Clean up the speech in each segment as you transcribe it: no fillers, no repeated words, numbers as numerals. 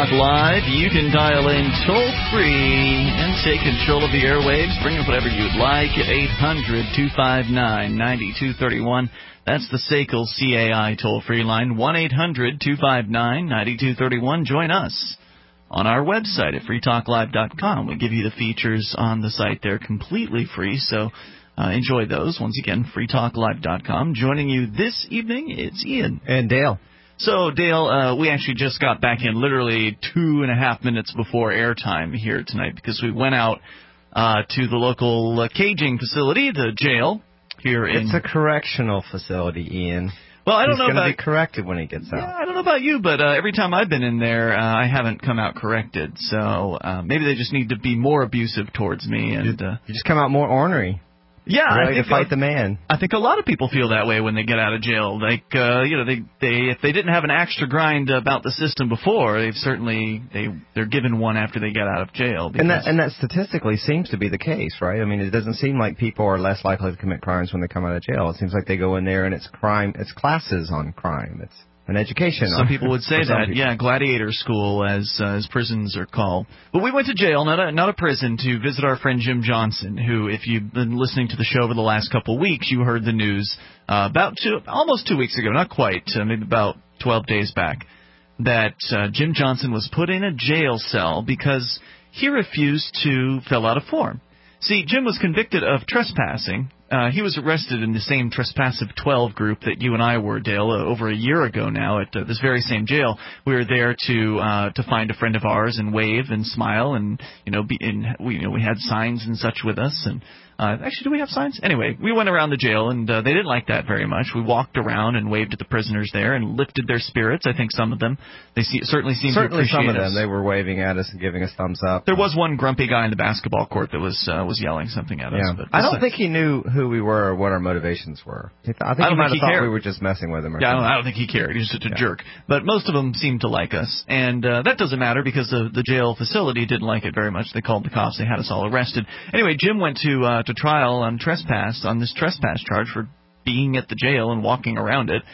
Talk Live. You can dial in toll-free and take control of the airwaves. Bring up whatever you'd like at 800-259-9231. That's the SACL CAI toll-free line, 1-800-259-9231. Join us on our website at freetalklive.com. We give you the features on the site there completely free, so enjoy those. Once again, freetalklive.com. Joining you this evening, it's Ian. And Dale. So, Dale, we actually just got back in literally 2.5 minutes before airtime here tonight because we went out to the local caging facility, the jail here in... It's a correctional facility, Ian. Well, I don't know He's about... going to be corrected when he gets out. Yeah, I don't know about you, but every time I've been in there, I haven't come out corrected. So maybe they just need to be more abusive towards me. And you just come out more ornery. Yeah, ready I think to fight the man. I think a lot of people feel that way when they get out of jail. Like, if they didn't have an axe to grind about the system before, they're given one after they get out of jail. And that statistically seems to be the case, right? I mean, it doesn't seem like people are less likely to commit crimes when they come out of jail. It seems like they go in there and it's classes on crime. It's an education. Some people would say that, yeah, gladiator school, as prisons are called. But we went to jail, not a prison, to visit our friend Jim Johnson, who, if you've been listening to the show over the last couple of weeks, you heard the news almost 2 weeks ago, not quite, maybe about 12 days back, that Jim Johnson was put in a jail cell because he refused to fill out a form. See, Jim was convicted of trespassing. He was arrested in the same Trespassive 12 group that you and I were, Dale, over a year ago now at this very same jail. We were there to find a friend of ours and wave and smile and we had signs and such with us. And actually, do we have signs? Anyway, we went around the jail and they didn't like that very much. We walked around and waved at the prisoners there and lifted their spirits. I think some of them certainly seemed to appreciate some of them us. They were waving at us and giving us thumbs up. There was one grumpy guy in the basketball court that was yelling something at us. Yeah. But I don't think he knew who we were or what our motivations were. I think he might have thought we were just messing with him. I don't think he cared. He was just a jerk. But most of them seemed to like us. And that doesn't matter because the jail facility didn't like it very much. They called the cops. They had us all arrested. Anyway, Jim went to trial on this trespass charge for being at the jail and walking around it.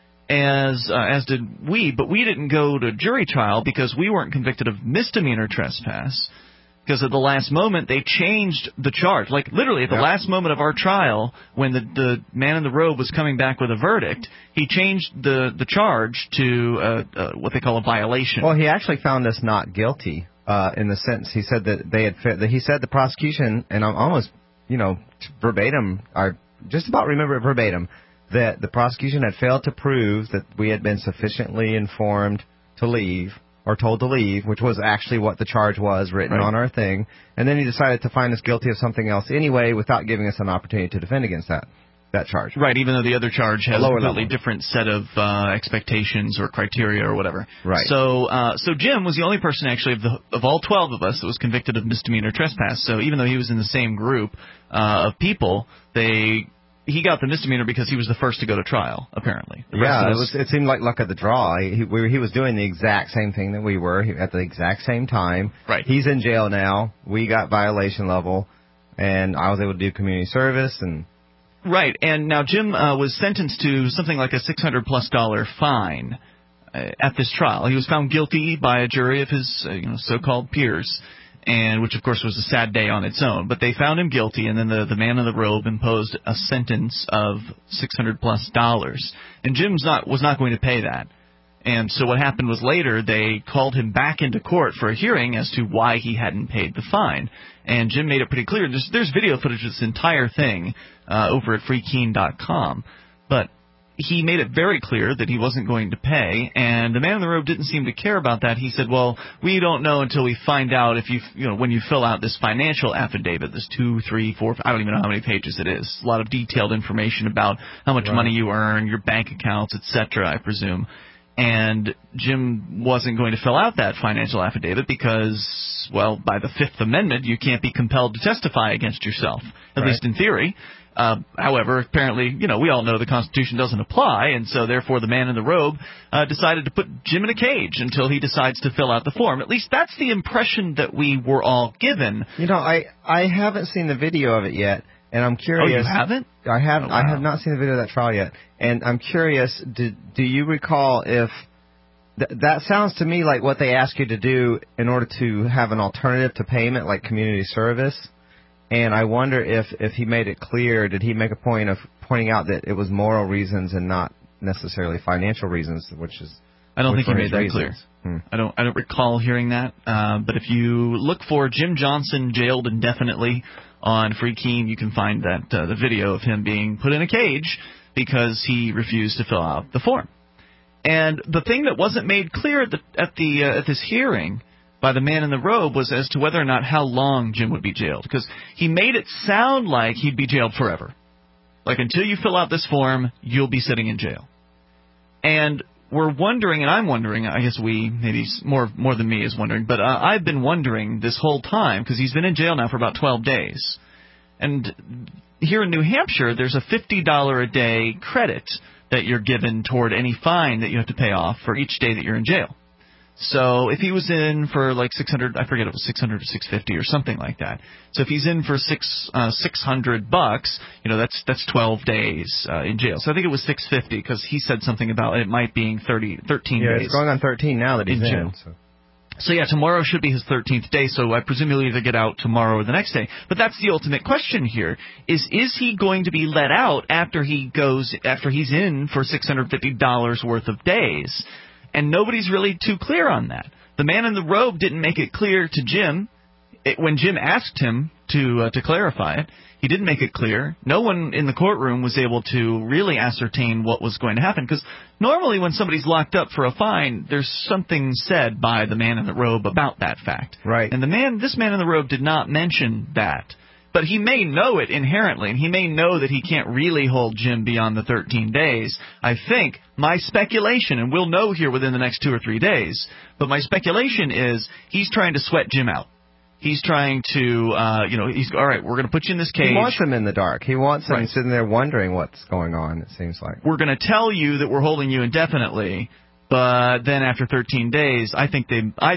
As did we, but we didn't go to jury trial because we weren't convicted of misdemeanor trespass. Because at the last moment, they changed the charge. Like, literally, at the last moment of our trial, when the man in the robe was coming back with a verdict, he changed the charge to what they call a violation. Well, he actually found us not guilty in the sense he said that he said the prosecution, and I'm almost, verbatim, I just about remember it verbatim, that the prosecution had failed to prove that we had been sufficiently informed to leave, or told to leave, which was actually what the charge was written on our thing. And then he decided to find us guilty of something else anyway without giving us an opportunity to defend against that charge. Right, even though the other charge has a completely different set of expectations or criteria or whatever. Right. So Jim was the only person actually of all 12 of us that was convicted of misdemeanor trespass. So even though he was in the same group of people, he got the misdemeanor because he was the first to go to trial, apparently. It seemed like luck of the draw. He was doing the exact same thing that we were at the exact same time. Right. He's in jail now. We got violation level, and I was able to do community service. Right, and now Jim was sentenced to something like a $600+ fine at this trial. He was found guilty by a jury of his so-called peers. And which, of course, was a sad day on its own. But they found him guilty, and then the man in the robe imposed a sentence of $600+. And Jim was not going to pay that. And so what happened was later they called him back into court for a hearing as to why he hadn't paid the fine. And Jim made it pretty clear. There's video footage of this entire thing over at freekeen.com. But he made it very clear that he wasn't going to pay, and the man in the robe didn't seem to care about that. He said, well, we don't know until we find out if when you fill out this financial affidavit, this 2, 3, 4, I don't even know how many pages it is. A lot of detailed information about how much money you earn, your bank accounts, etc., I presume. And Jim wasn't going to fill out that financial affidavit because, well, by the Fifth Amendment, you can't be compelled to testify against yourself, at least in theory. However, apparently, we all know the Constitution doesn't apply, and so therefore the man in the robe decided to put Jim in a cage until he decides to fill out the form. At least that's the impression that we were all given. I haven't seen the video of it yet, and I'm curious. Oh, you haven't? I have. Oh, wow. I have not seen the video of that trial yet, and I'm curious. Do you recall if That sounds to me like what they ask you to do in order to have an alternative to payment, like community service. And I wonder if he made it clear, did he make a point of pointing out that it was moral reasons and not necessarily financial reasons, which is... I don't think he made that clear. I don't recall hearing that. But if you look for Jim Johnson jailed indefinitely on Free Keene, you can find that the video of him being put in a cage because he refused to fill out the form. And the thing that wasn't made clear at this hearing by the man in the robe was as to whether or not how long Jim would be jailed, because he made it sound like he'd be jailed forever. Like, until you fill out this form, you'll be sitting in jail. And we're wondering, and I'm wondering, I guess we, maybe more than me is wondering, but I've been wondering this whole time, because he's been in jail now for about 12 days. And here in New Hampshire, there's a $50 a day credit that you're given toward any fine that you have to pay off for each day that you're in jail. So if he was in for like 600, I forget, it was 600 or 650 or something like that. So if he's in for $600, that's 12 days in jail. So I think it was 650 because he said something about it might being 13 days. Yeah, it's going on 13 now that he's in jail. So yeah, tomorrow should be his 13th day, so I presume he'll either get out tomorrow or the next day. But that's the ultimate question here, is he going to be let out after he's in for $650 worth of days? And nobody's really too clear on that. The man in the robe didn't make it clear to Jim. When Jim asked him to clarify it, he didn't make it clear. No one in the courtroom was able to really ascertain what was going to happen, because normally when somebody's locked up for a fine, there's something said by the man in the robe about that fact. Right. And this man in the robe did not mention that. But he may know it inherently, and he may know that he can't really hold Jim beyond the 13 days. I think my speculation, and we'll know here within the next 2 or 3 days, but my speculation is he's trying to sweat Jim out. He's trying to, he's all right, we're going to put you in this cage. He wants him in the dark. He wants him sitting there wondering what's going on, it seems like. We're going to tell you that we're holding you indefinitely, but then after 13 days, I think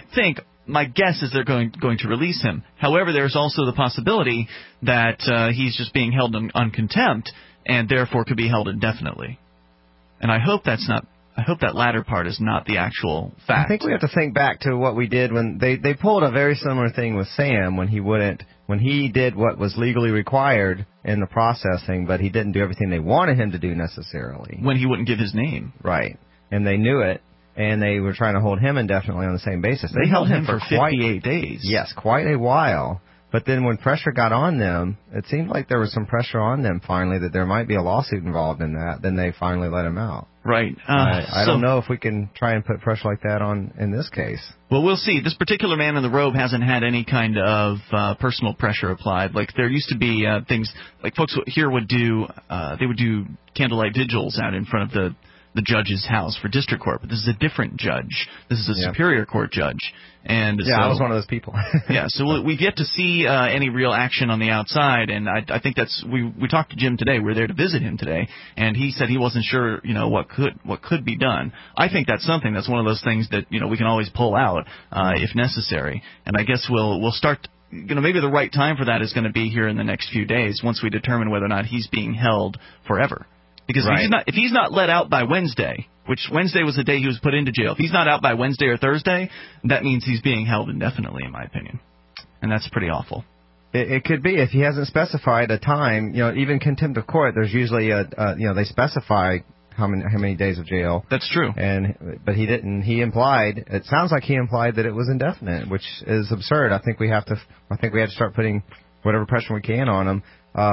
my guess is they're going to release him. However, there's also the possibility that he's just being held on contempt and therefore could be held indefinitely. And I hope that latter part is not the actual fact. I think we have to think back to what we did when they pulled a very similar thing with Sam when he did what was legally required in the processing, but he didn't do everything they wanted him to do necessarily. When he wouldn't give his name. Right. And they knew it. And they were trying to hold him indefinitely on the same basis. They held him for 58 days. Yes, quite a while. But then when pressure got on them, it seemed like there was some pressure on them finally that there might be a lawsuit involved in that. Then they finally let him out. Right. I don't know if we can try and put pressure like that on in this case. Well, we'll see. This particular man in the robe hasn't had any kind of personal pressure applied. Like, there used to be things, like folks here would do, they would do candlelight vigils out in front of the judge's house for district court, but this is a different judge. This is a superior court judge. And yeah, I was one of those people. Yeah, so we've yet to see any real action on the outside, and I think that's we talked to Jim today. We were there to visit him today, and he said he wasn't sure, what could be done. I think that's one of those things that we can always pull out if necessary, and I guess we'll start. Maybe the right time for that is going to be here in the next few days once we determine whether or not he's being held forever. Because if he's not let out by Wednesday, which Wednesday was the day he was put into jail, if he's not out by Wednesday or Thursday, that means he's being held indefinitely, in my opinion. And that's pretty awful. It could be if he hasn't specified a time. Even contempt of court, there's usually they specify how many days of jail. That's true. But he didn't. He implied. It sounds like he implied that it was indefinite, which is absurd. I think we have to start putting whatever pressure we can on him.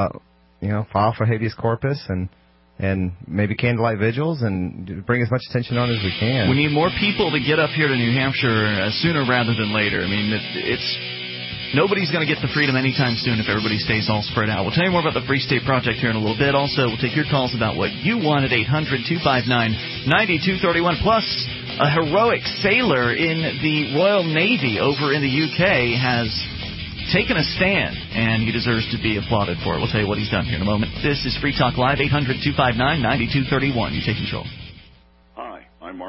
File for habeas corpus and maybe candlelight vigils and bring as much attention on as we can. We need more people to get up here to New Hampshire sooner rather than later. I mean, nobody's going to get the freedom anytime soon if everybody stays all spread out. We'll tell you more about the Free State Project here in a little bit. Also, we'll take your calls about what you want at 800-259-9231. Plus, a heroic sailor in the Royal Navy over in the UK has taken a stand, and he deserves to be applauded for it. We'll tell you what he's done here in a moment. This is Free Talk Live, 800-259-9231. You take control. Hi, I'm Martin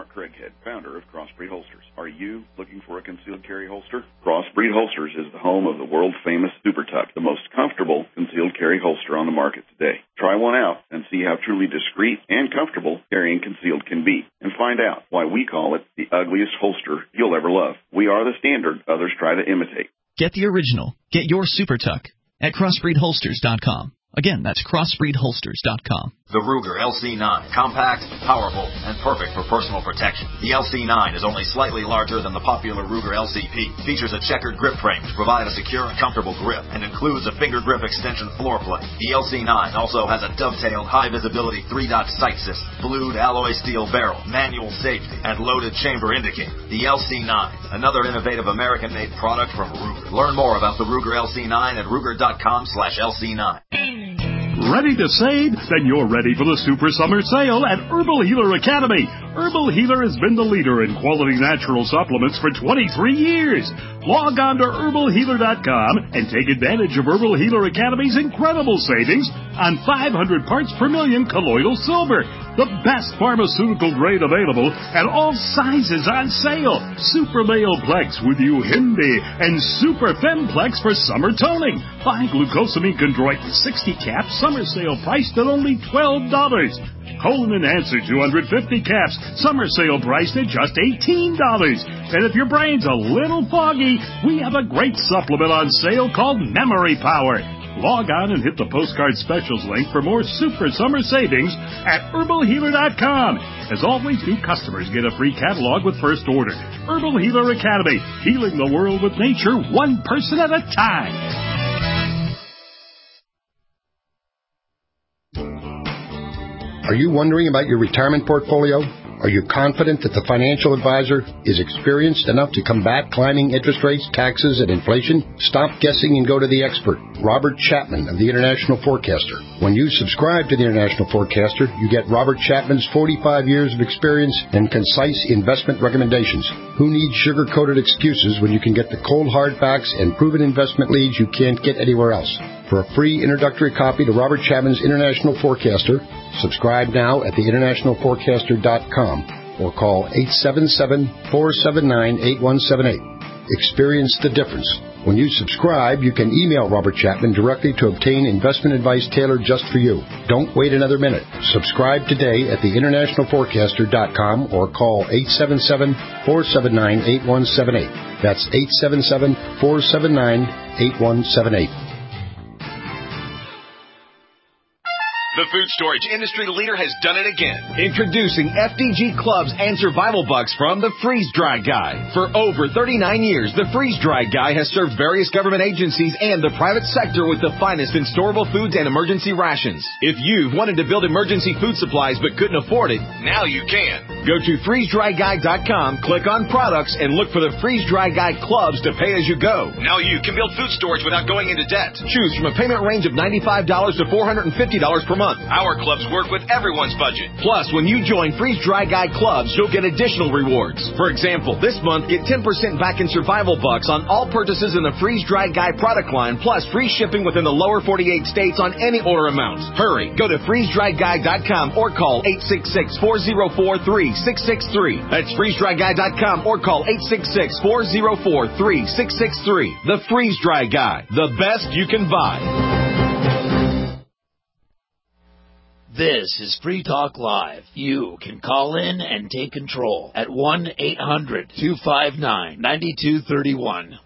Mark Craighead, founder of Crossbreed Holsters. Are you looking for a concealed carry holster? Crossbreed Holsters is the home of the world-famous Super Tuck, the most comfortable concealed carry holster on the market today. Try one out and see how truly discreet and comfortable carrying concealed can be, and find out why we call it the ugliest holster you'll ever love. We are the standard others try to imitate. Get the original. Get your Super Tuck at CrossbreedHolsters.com. Again, that's CrossbreedHolsters.com. The Ruger LC9, compact, powerful, and perfect for personal protection. The LC9 is only slightly larger than the popular Ruger LCP. Features a checkered grip frame to provide a secure and comfortable grip, and includes a finger grip extension floor plate. The LC9 also has a dovetailed high-visibility 3-dot sight system, blued alloy steel barrel, manual safety, and loaded chamber indicator. The LC9, another innovative American-made product from Ruger. Learn more about the Ruger LC9 at Ruger.com/LC9. Ready to save? Then you're ready for the Super Summer Sale at Herbal Healer Academy. Herbal Healer has been the leader in quality natural supplements for 23 years. Log on to herbalhealer.com and take advantage of Herbal Healer Academy's incredible savings on 500 parts per million colloidal silver, the best pharmaceutical grade available, and all sizes on sale. Super Male Plex with Uhimbi and Super Femplex for summer toning. Buy glucosamine chondroit 60 caps, summer sale priced at only $12. Colon Enhancer 250 caps, summer sale priced at just $18. And if your brain's a little foggy, we have a great supplement on sale called Memory Power. Log on and hit the postcard specials link for more super summer savings at herbalhealer.com. As always, new customers get a free catalog with first order. Herbal Healer Academy, healing the world with nature, one person at a time. Are you wondering about your retirement portfolio? Are you confident that the financial advisor is experienced enough to combat climbing interest rates, taxes, and inflation? Stop guessing and go to the expert, Robert Chapman of the International Forecaster. When you subscribe to the International Forecaster, you get Robert Chapman's 45 years of experience and concise investment recommendations. Who needs sugar-coated excuses when you can get the cold hard facts and proven investment leads you can't get anywhere else? For a free introductory copy to Robert Chapman's International Forecaster, subscribe now at theInternationalForecaster.com or call 877-479-8178. Experience the difference. When you subscribe, you can email Robert Chapman directly to obtain investment advice tailored just for you. Don't wait another minute. Subscribe today at theInternationalForecaster.com or call 877-479-8178. That's 877-479-8178. The food storage industry leader has done it again. Introducing FDG Clubs and Survival Bucks from the Freeze Dry Guy. For over 39 years, the Freeze Dry Guy has served various government agencies and the private sector with the finest in storable foods and emergency rations. If you've wanted to build emergency food supplies but couldn't afford it, now you can. Go to freezedryguy.com, click on products, and look for the Freeze Dry Guy Clubs to pay as you go. Now you can build food storage without going into debt. Choose from a payment range of $95 to $450 per month. Our clubs work with everyone's budget. Plus, when you join Freeze Dry Guy Clubs, you'll get additional rewards. For example, this month, get 10% back in Survival Bucks on all purchases in the Freeze Dry Guy product line, plus free shipping within the lower 48 states on any order amount. Hurry, go to freezedryguy.com or call 866-404-3663. That's freezedryguy.com or call 866-404-3663. The Freeze Dry Guy, the best you can buy. This is Free Talk Live. You can call in and take control at 1-800-259-9231.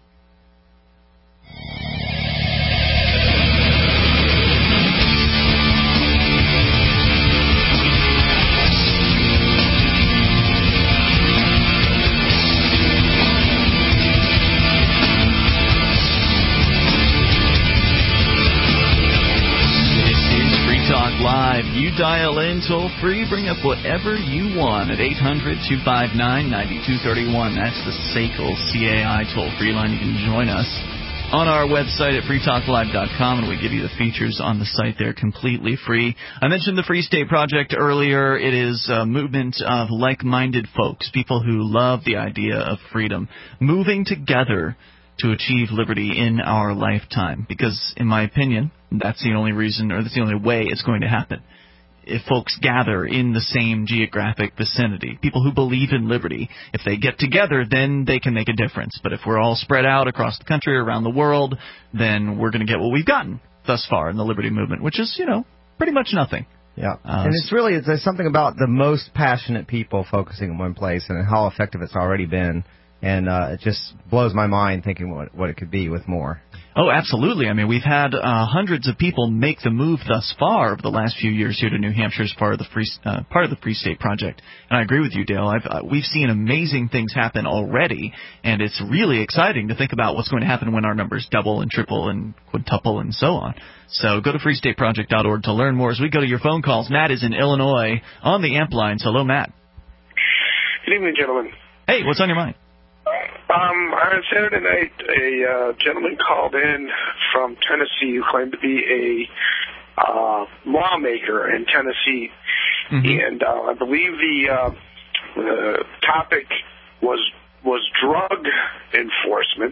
Live. You dial in toll free, bring up whatever you want at 800-259-9231. That's the SACL CAI toll free line. You can join us on our website at freetalklive.com, and we give you the features on the site there completely free. I mentioned the Free State Project earlier. It is a movement of like-minded folks, people who love the idea of freedom, moving together to achieve liberty in our lifetime. Because, in my opinion, that's the only reason, or that's the only way it's going to happen. if folks gather in the same geographic vicinity. People who believe in liberty, if they get together, then they can make a difference. But if we're all spread out across the country, around the world, then we're going to get what we've gotten thus far in the liberty movement, which is, pretty much nothing. Yeah, and there's something about the most passionate people focusing in one place and how effective it's already been, and it just blows my mind thinking what it could be with more. Oh, absolutely. I mean, we've had hundreds of people make the move thus far over the last few years here to New Hampshire as part of the Free State Project. And I agree with you, Dale. We've seen amazing things happen already, and it's really exciting to think about what's going to happen when our numbers double and triple and quintuple and so on. So go to freestateproject.org to learn more as we go to your phone calls. Matt is in Illinois on the AMP lines. Hello, Matt. Good evening, gentlemen. Hey, what's on your mind? On Saturday night, a gentleman called in from Tennessee who claimed to be a lawmaker in Tennessee, and I believe the topic was drug enforcement,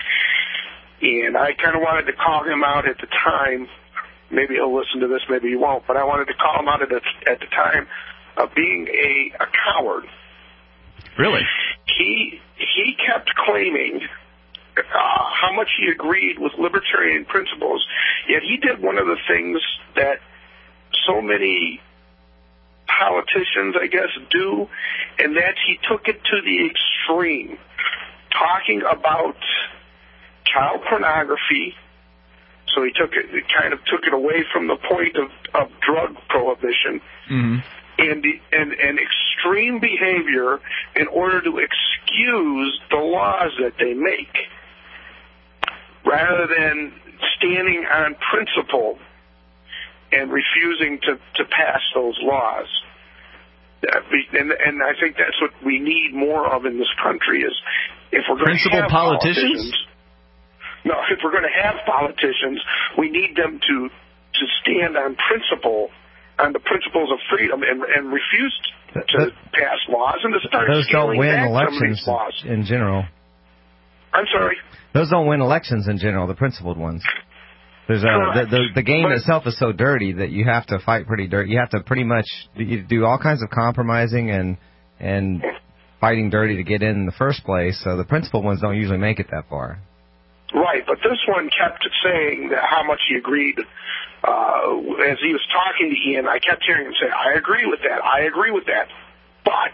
and I kind of wanted to call him out at the time. Maybe he'll listen to this, maybe he won't, but I wanted to call him out at the time of being a coward. Really? He kept claiming how much he agreed with libertarian principles, yet he did one of the things that so many politicians, I guess, do, and that's he took it to the extreme, talking about child pornography. So he kind of took it away from the point of drug prohibition. And extreme behavior in order to excuse the laws that they make, rather than standing on principle and refusing to pass those laws. And I think that's what we need more of in this country is if we're going to have politicians. No, if we're going to have politicians, we need them to stand on principle, on the principles of freedom, and refuse to pass laws and to start scaling back some of these laws. In general. I'm sorry? Those don't win elections in general, the principled ones. There's the game itself is so dirty that you have to fight pretty dirty. You have to pretty much do all kinds of compromising and fighting dirty to get in the first place. So the principled ones don't usually make it that far. Right, but this one kept saying that how much he agreed. As he was talking to Ian, I kept hearing him say, I agree with that, but.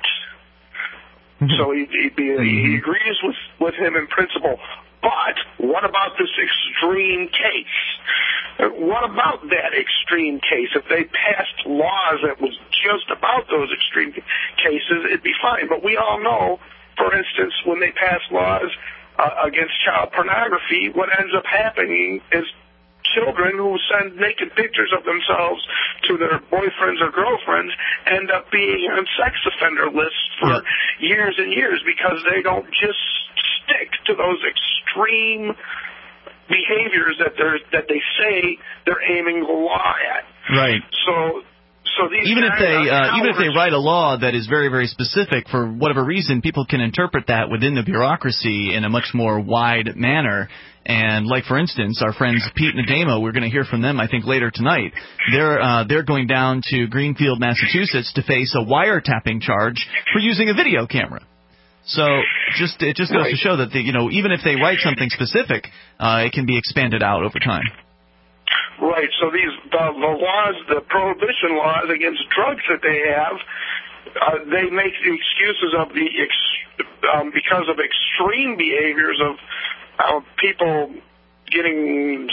So he agrees with him in principle. But what about this extreme case? What about that extreme case? If they passed laws that was just about those extreme cases, it'd be fine. But we all know, for instance, when they pass laws against child pornography, what ends up happening is children who send naked pictures of themselves to their boyfriends or girlfriends end up being on sex offender lists for years and years because they don't just stick to those extreme behaviors that they say they're aiming the law at. Right. So these even if they write a law that is very, very specific for whatever reason, people can interpret that within the bureaucracy in a much more wide manner. And like, for instance, our friends Pete and Adamo, we're going to hear from them, I think, later tonight. They're going down to Greenfield, Massachusetts to face a wiretapping charge for using a video camera. So it just goes to show that even if they write something specific, it can be expanded out over time. Right. So the laws, the prohibition laws against drugs that they have, they make the excuses of because of extreme behaviors of people getting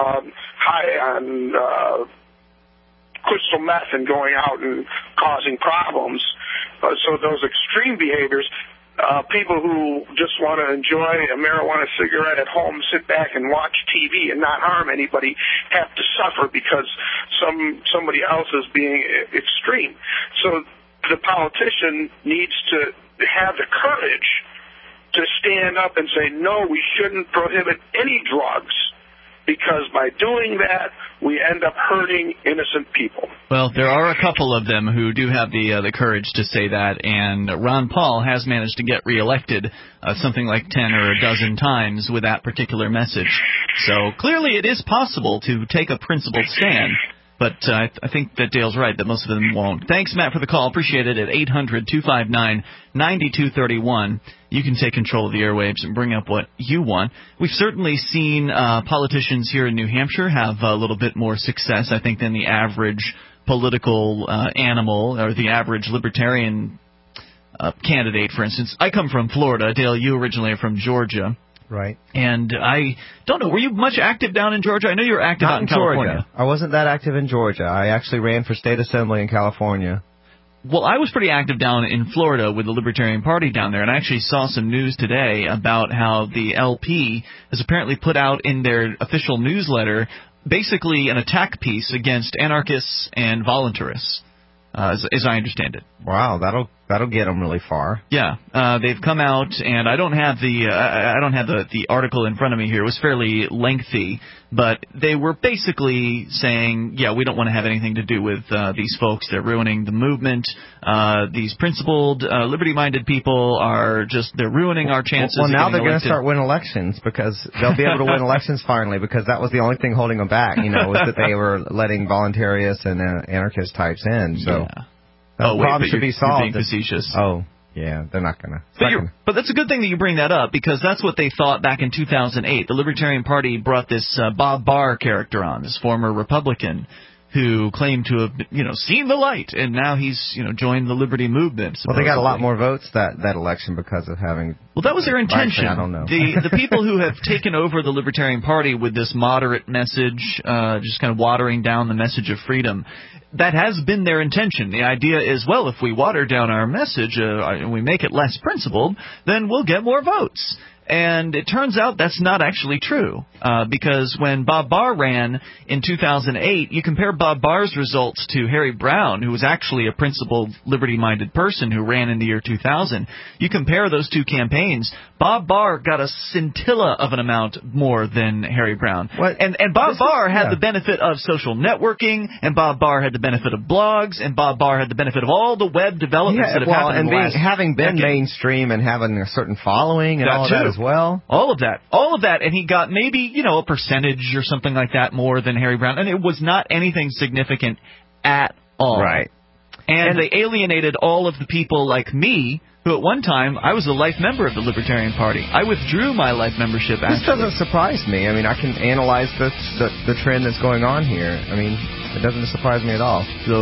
high on crystal meth and going out and causing problems. So those extreme behaviors. People who just want to enjoy a marijuana cigarette at home, sit back and watch TV and not harm anybody, have to suffer because somebody else is being extreme. So the politician needs to have the courage to stand up and say, no, we shouldn't prohibit any drugs, because by doing that, we end up hurting innocent people. Well, there are a couple of them who do have the courage to say that, and Ron Paul has managed to get reelected something like 10 or a dozen times with that particular message. So clearly it is possible to take a principled stand. But I think that Dale's right, that most of them won't. Thanks, Matt, for the call. Appreciate it. At 800-259-9231, you can take control of the airwaves and bring up what you want. We've certainly seen politicians here in New Hampshire have a little bit more success, I think, than the average political animal or the average libertarian candidate, for instance. I come from Florida. Dale, you originally are from Georgia. Right. And I don't know, were you much active down in Georgia? I know you were active out in California. Georgia. I wasn't that active in Georgia. I actually ran for state assembly in California. Well, I was pretty active down in Florida with the Libertarian Party down there, and I actually saw some news today about how the LP has apparently put out in their official newsletter basically an attack piece against anarchists and voluntarists, as I understand it. Wow, that'll get them really far. Yeah, they've come out, and I don't have the article in front of me here. It was fairly lengthy, but they were basically saying, yeah, we don't want to have anything to do with these folks. They're ruining the movement. These principled, liberty-minded people they're ruining our chances. Well, now they're going to start winning elections because they'll be able to win elections finally, because that was the only thing holding them back. Was that they were letting voluntarists and anarchist types in. So. Yeah. Problem should be solved. You're being facetious. Oh, yeah, they're not going to. But that's a good thing that you bring that up, because that's what they thought back in 2008. The Libertarian Party brought this Bob Barr character on, this former Republican, who claimed to have, seen the light, and now he's, joined the liberty movement. Well, they got a lot more votes that election because of having. Well, that was their intention. I don't know. The people who have taken over the Libertarian Party with this moderate message, just kind of watering down the message of freedom, that has been their intention. The idea is, well, if we water down our message and we make it less principled, then we'll get more votes. And it turns out that's not actually true, because when Bob Barr ran in 2008, you compare Bob Barr's results to Harry Browne, who was actually a principled, liberty-minded person who ran in the year 2000. You compare those two campaigns, Bob Barr got a scintilla of an amount more than Harry Browne. And Bob Barr had the benefit of social networking, and Bob Barr had the benefit of blogs, and Bob Barr had the benefit of all the web developments that have happened in the last having been decade. Mainstream and having a certain following and all of that as well. All of that, and he got maybe, a percentage or something like that more than Harry Browne, and it was not anything significant at all. Right. And they alienated all of the people like me, who at one time, I was a life member of the Libertarian Party. I withdrew my life membership after. This doesn't surprise me. I mean, I can analyze the trend that's going on here. I mean, it doesn't surprise me at all.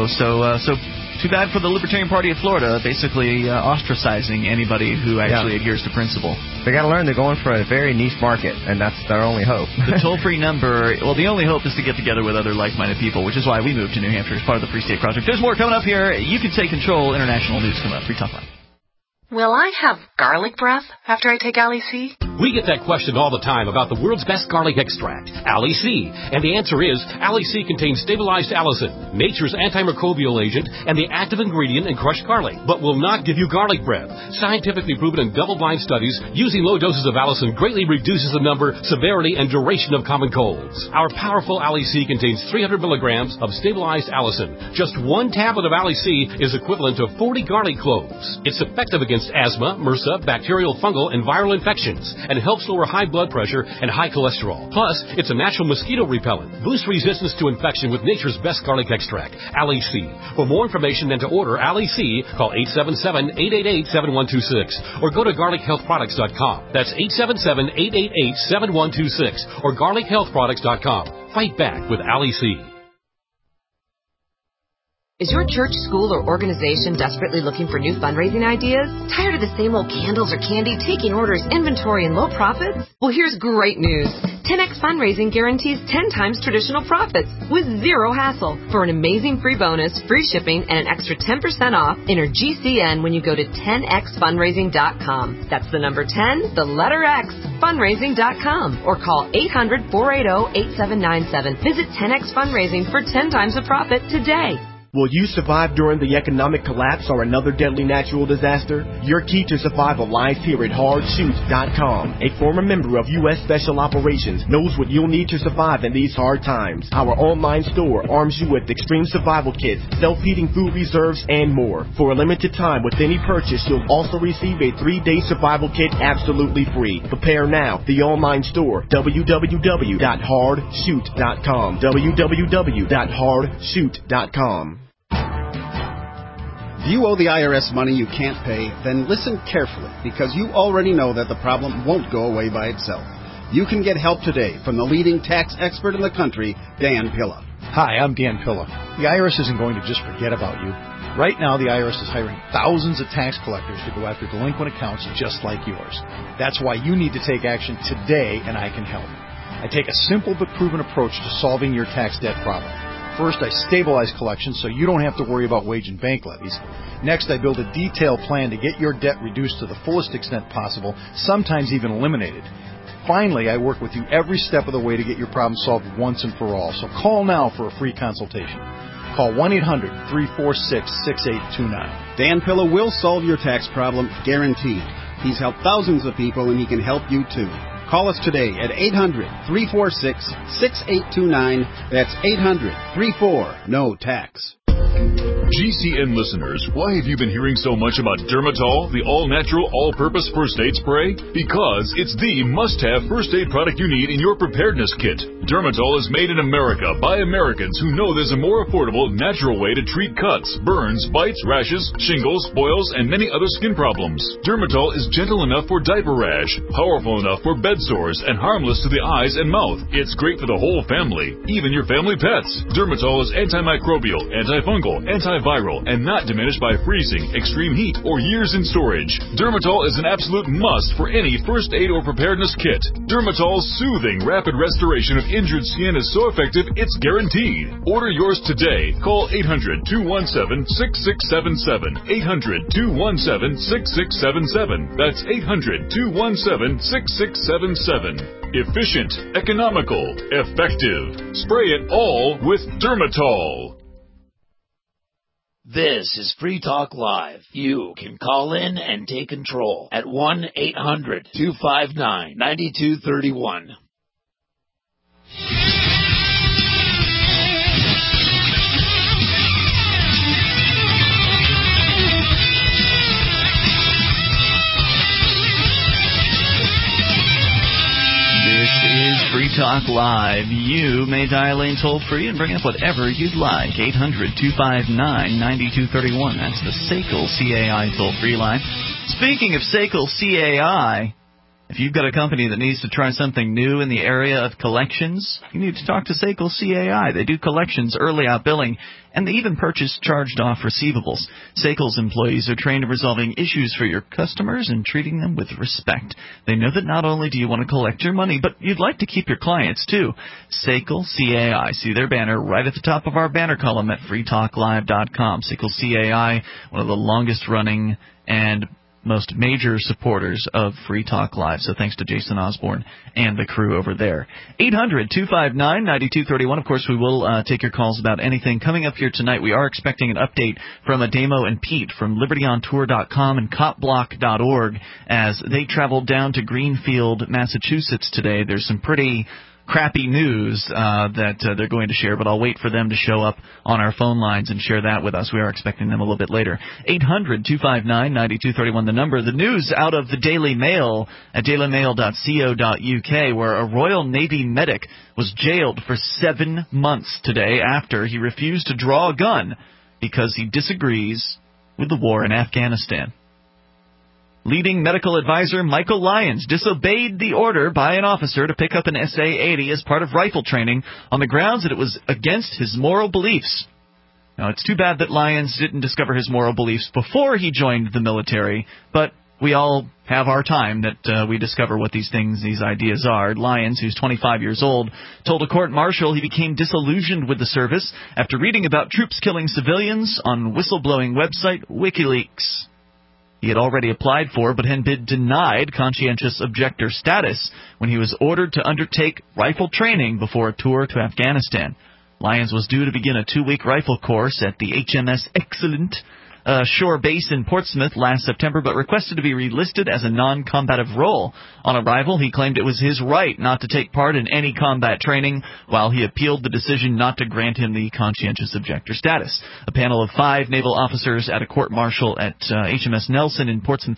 So too bad for the Libertarian Party of Florida, basically ostracizing anybody who actually adheres to principle. They got to learn they're going for a very niche market, and that's their only hope. The toll-free number, the only hope is to get together with other like-minded people, which is why we moved to New Hampshire as part of the Free State Project. There's more coming up here. You can take control. International news coming up. Free Talk Live. Will I have garlic breath after I take Ali-C? We get that question all the time about the world's best garlic extract, Ali-C. And the answer is, Ali-C contains stabilized allicin, nature's antimicrobial agent, and the active ingredient in crushed garlic, but will not give you garlic breath. Scientifically proven in double-blind studies, using low doses of allicin greatly reduces the number, severity, and duration of common colds. Our powerful Ali-C contains 300 milligrams of stabilized allicin. Just one tablet of Ali-C is equivalent to 40 garlic cloves. It's effective against asthma, MRSA, bacterial, fungal, and viral infections, and helps lower high blood pressure and high cholesterol. Plus, it's a natural mosquito repellent. Boosts resistance to infection with nature's best garlic extract, Ali-C. For more information and to order Ali-C, call 877-888-7126 or go to garlichealthproducts.com. That's 877-888-7126 or garlichealthproducts.com. Fight back with Ali-C. Is your church, school, or organization desperately looking for new fundraising ideas? Tired of the same old candles or candy, taking orders, inventory, and low profits? Well, here's great news. 10X Fundraising guarantees 10 times traditional profits with zero hassle. For an amazing free bonus, free shipping, and an extra 10% off, enter GCN when you go to 10xfundraising.com. That's the number 10, the letter X, fundraising.com, or call 800-480-8797. Visit 10X Fundraising for 10 times the profit today. Will you survive during the economic collapse or another deadly natural disaster? Your key to survival lies here at HardShoot.com. A former member of U.S. Special Operations knows what you'll need to survive in these hard times. Our online store arms you with extreme survival kits, self-heating food reserves, and more. For a limited time, with any purchase, you'll also receive a 3-day survival kit absolutely free. Prepare now. The online store, www.hardshoot.com. www.hardshoot.com. If you owe the IRS money you can't pay, then listen carefully, because you already know that the problem won't go away by itself. You can get help today from the leading tax expert in the country, Dan Pilla. Hi, I'm Dan Pilla. The IRS isn't going to just forget about you. Right now, the IRS is hiring thousands of tax collectors to go after delinquent accounts just like yours. That's why you need to take action today, and I can help. I take a simple but proven approach to solving your tax debt problem. First, I stabilize collections so you don't have to worry about wage and bank levies. Next, I build a detailed plan to get your debt reduced to the fullest extent possible, sometimes even eliminated. Finally, I work with you every step of the way to get your problem solved once and for all. So call now for a free consultation. Call 1-800-346-6829. Dan Pilla will solve your tax problem, guaranteed. He's helped thousands of people, and he can help you too. Call us today at 800-346-6829. That's 800-34-NO-TAX. GCN listeners, why have you been hearing so much about Dermatol, the all-natural, all-purpose first aid spray? Because it's the must-have first aid product you need in your preparedness kit. Dermatol is made in America by Americans who know there's a more affordable, natural way to treat cuts, burns, bites, rashes, shingles, boils, and many other skin problems. Dermatol is gentle enough for diaper rash, powerful enough for bed sores, and harmless to the eyes and mouth. It's great for the whole family, even your family pets. Dermatol is antimicrobial, antifungal, antiviral, and not diminished by freezing, extreme heat, or years in storage. Dermatol is an absolute must for any first aid or preparedness kit. Dermatol's soothing, rapid restoration of injured skin is so effective, it's guaranteed. Order yours today. Call 800-217-6677. 800-217-6677. That's 800-217-6677. Efficient, economical, effective. Spray it all with Dermatol. This is Free Talk Live. You can call in and take control at 1-800-259-9231. Free Talk Live. You may dial in toll-free and bring up whatever you'd like. 800-259-9231. That's the SACL CAI toll-free line. Speaking of SACL CAI, if you've got a company that needs to try something new in the area of collections, you need to talk to SACL CAI. They do collections, early out billing, and they even purchase charged-off receivables. SACL's employees are trained in resolving issues for your customers and treating them with respect. They know that not only do you want to collect your money, but you'd like to keep your clients, too. SACL CAI. See their banner right at the top of our banner column at freetalklive.com. SACL CAI, one of the longest-running and most major supporters of Free Talk Live. So thanks to Jason Osborne and the crew over there. 800-259-9231. Of course, we will take your calls about anything. Coming up here tonight, we are expecting an update from Ademo and Pete from LibertyOnTour.com and CopBlock.org as they traveled down to Greenfield, Massachusetts today. There's some pretty crappy news that they're going to share, but I'll wait for them to show up on our phone lines and share that with us. We are expecting them a little bit later. 800-259-9231, the number. The news out of the Daily Mail at dailymail.co.uk, where a Royal Navy medic was jailed for 7 months today after he refused to draw a gun because he disagrees with the war in Afghanistan. Leading medical advisor Michael Lyons disobeyed the order by an officer to pick up an SA-80 as part of rifle training on the grounds that it was against his moral beliefs. Now, it's too bad that Lyons didn't discover his moral beliefs before he joined the military, but we all have our time that we discover what these things, these ideas are. Lyons, who's 25 years old, told a court-martial he became disillusioned with the service after reading about troops killing civilians on whistleblowing website WikiLeaks. He had already applied for but had been denied conscientious objector status when he was ordered to undertake rifle training before a tour to Afghanistan. Lyons was due to begin a 2-week rifle course at the HMS Excellent shore base in Portsmouth last September, but requested to be relisted as a non-combative role. On arrival, he claimed it was his right not to take part in any combat training, while he appealed the decision not to grant him the conscientious objector status. A panel of 5 naval officers at a court-martial at HMS Nelson in Portsmouth,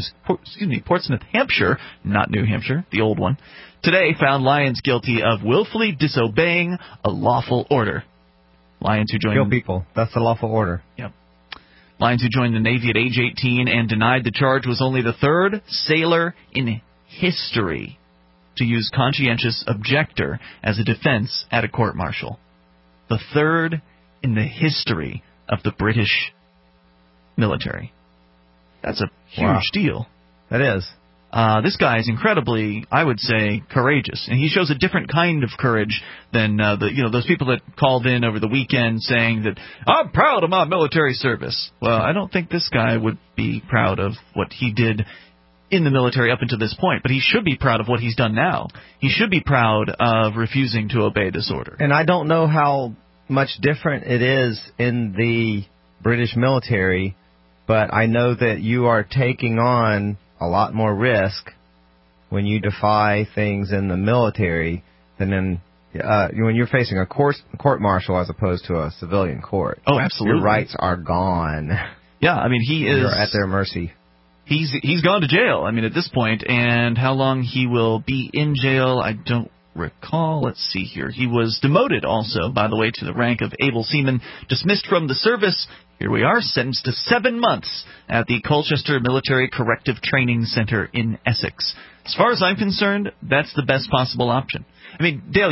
Hampshire, not New Hampshire, the old one, today found Lyons guilty of willfully disobeying a lawful order. Lyons, who joined... Kill people. That's the lawful order. Yep. Lyons, who joined the Navy at age 18 and denied the charge, was only the 3rd sailor in history to use conscientious objector as a defense at a court-martial. The 3rd in the history of the British military. That's a huge deal. That is. This guy is incredibly, I would say, courageous, and he shows a different kind of courage than those people that called in over the weekend saying that I'm proud of my military service. Well, I don't think this guy would be proud of what he did in the military up until this point, but he should be proud of what he's done now. He should be proud of refusing to obey this order. And I don't know how much different it is in the British military, but I know that you are taking on a lot more risk when you defy things in the military than when you're facing a court-martial as opposed to a civilian court. Oh, absolutely. Your rights are gone. Yeah, I mean, You're at their mercy. He's gone to jail, I mean, at this point, and how long he will be in jail, I don't recall. Let's see here. He was demoted also, by the way, to the rank of able seaman, dismissed from the service. Here we are, sentenced to 7 months at the Colchester Military Corrective Training Center in Essex. As far as I'm concerned, that's the best possible option. I mean, Dale,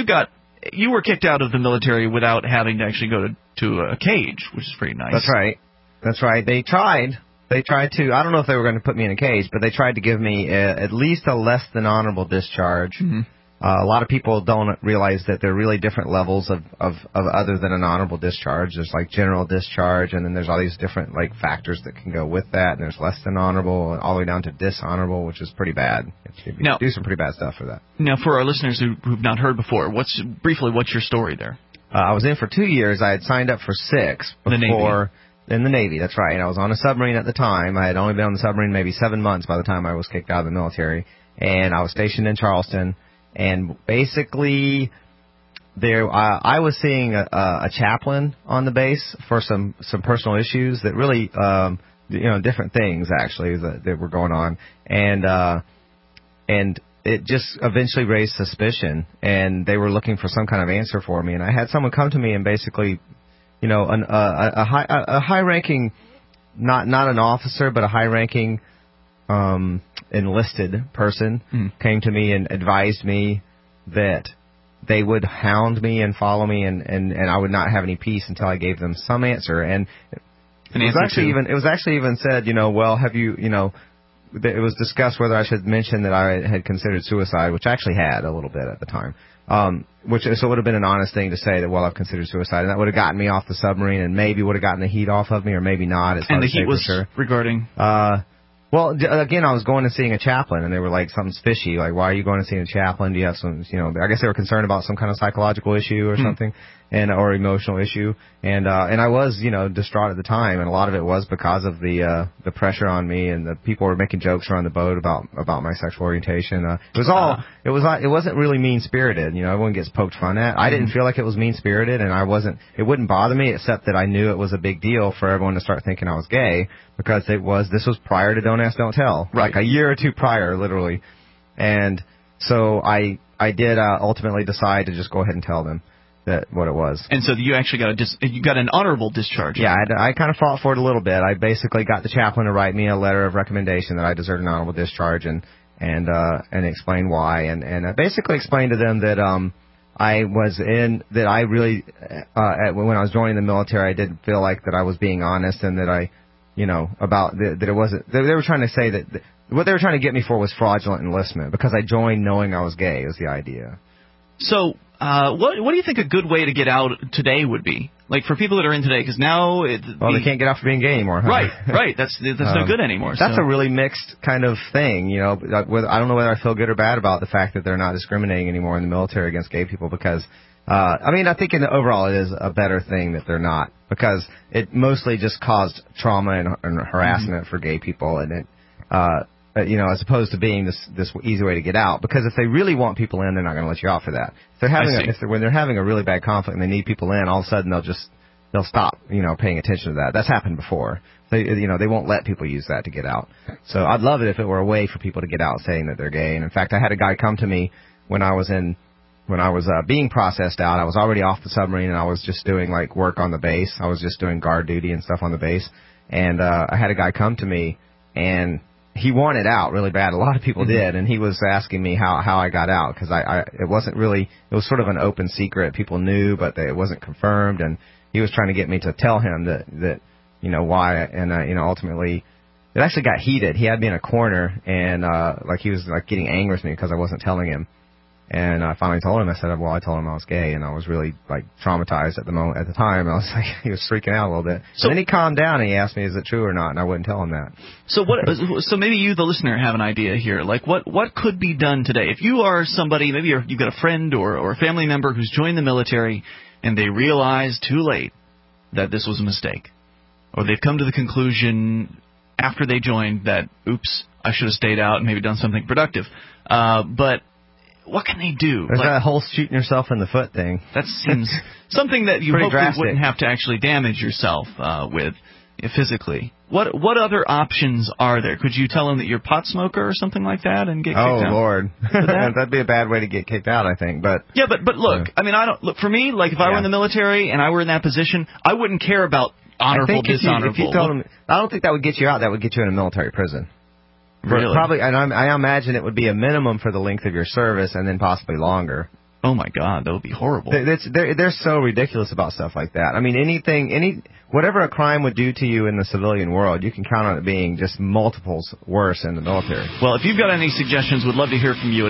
you were kicked out of the military without having to actually go to a cage, which is pretty nice. That's right. They tried to, I don't know if they were going to put me in a cage, but they tried to give me at least a less than honorable discharge. Mm-hmm. A lot of people don't realize that there are really different levels of other than an honorable discharge. There's like general discharge, and then there's all these different like factors that can go with that. And there's less than honorable, all the way down to dishonorable, which is pretty bad. You do some pretty bad stuff for that. Now, for our listeners who've not heard before, what's your story there? I was in for 2 years. I had signed up for 6 before. In the Navy, that's right. And I was on a submarine at the time. I had only been on the submarine maybe 7 months by the time I was kicked out of the military. And I was stationed in Charleston. And basically, I was seeing a chaplain on the base for some personal issues that really, different things actually that were going on. And it just eventually raised suspicion. And they were looking for some kind of answer for me. And I had someone come to me and basically, a high-ranking, not an officer, but a high-ranking enlisted person came to me and advised me that they would hound me and follow me, and I would not have any peace until I gave them some answer. And it was actually even said, have you, it was discussed whether I should mention that I had considered suicide, which I actually had a little bit at the time. So it would have been an honest thing to say that, well, I've considered suicide, and that would have gotten me off the submarine and maybe would have gotten the heat off of me, or maybe not. It's hard to say for sure. And the heat was regarding? Well, again, I was going and seeing a chaplain, and they were like, something's fishy. Like, why are you going and seeing a chaplain? Do you have some, I guess they were concerned about some kind of psychological issue or something, or emotional issue. And I was, distraught at the time, and a lot of it was because of the pressure on me, and the people were making jokes around the boat about my sexual orientation. It wasn't really mean-spirited. Everyone gets poked fun at. I didn't feel like it was mean-spirited, and it wouldn't bother me, except that I knew it was a big deal for everyone to start thinking I was gay, because this was prior to Don't Ask, Don't Tell. Right. Like a year or two prior, literally. And so I did ultimately decide to just go ahead and tell them what it was. And so you actually got an honorable discharge. Yeah, I kind of fought for it a little bit. I basically got the chaplain to write me a letter of recommendation that I deserved an honorable discharge, and explain why, and I basically explained to them that I really when I was joining the military, I didn't feel like that I was being honest, and that that it wasn't. They were trying to say that what they were trying to get me for was fraudulent enlistment, because I joined knowing I was gay, was the idea. So, what do you think a good way to get out today would be? Like, for people that are in today, because now... they can't get out for being gay anymore, huh? Right. That's no good anymore. That's a really mixed kind of thing, I don't know whether I feel good or bad about the fact that they're not discriminating anymore in the military against gay people, because I mean, I think in the overall it is a better thing that they're not, because it mostly just caused trauma and harassment for gay people, and it, as opposed to being this easy way to get out. Because if they really want people in, they're not going to let you out for that. When they're having a really bad conflict and they need people in, all of a sudden they'll stop, paying attention to that. That's happened before. They won't let people use that to get out. So I'd love it if it were a way for people to get out saying that they're gay. And in fact, I had a guy come to me when I was being processed out. I was already off the submarine and I was just doing like work on the base. I was just doing guard duty and stuff on the base. And I had a guy come to me and he wanted out really bad. A lot of people did, and he was asking me how I got out, because it was sort of an open secret. People knew, but it wasn't confirmed, and he was trying to get me to tell him that why, and ultimately it actually got heated. He had me in a corner, and he was getting angry with me because I wasn't telling him. And I finally told him. I told him I was gay, and I was really traumatized at the time. I was he was freaking out a little bit. So then he calmed down and he asked me, "Is it true or not?" And I wouldn't tell him that. So so maybe you, the listener, have an idea here. What could be done today if you are somebody, maybe you've got a friend or a family member who's joined the military, and they realize too late that this was a mistake, or they've come to the conclusion after they joined that, oops, I should have stayed out and maybe done something productive, but what can they do? There's that whole shooting yourself in the foot thing. That seems something that you hopefully wouldn't have to actually damage yourself with physically. What other options are there? Could you tell them that you're a pot smoker or something like that and get kicked out? Oh, Lord. That'd be a bad way to get kicked out, I think. But yeah, but look, I mean, for me, if I were in the military and I were in that position, I wouldn't care about honorable, dishonorable. If you told them, I don't think that would get you out. That would get you in a military prison. Really? Probably, and I imagine it would be a minimum for the length of your service, and then possibly longer. Oh my God, that would be horrible. They're so ridiculous about stuff like that. I mean, whatever a crime would do to you in the civilian world, you can count on it being just multiples worse in the military. Well, if you've got any suggestions, we'd love to hear from you at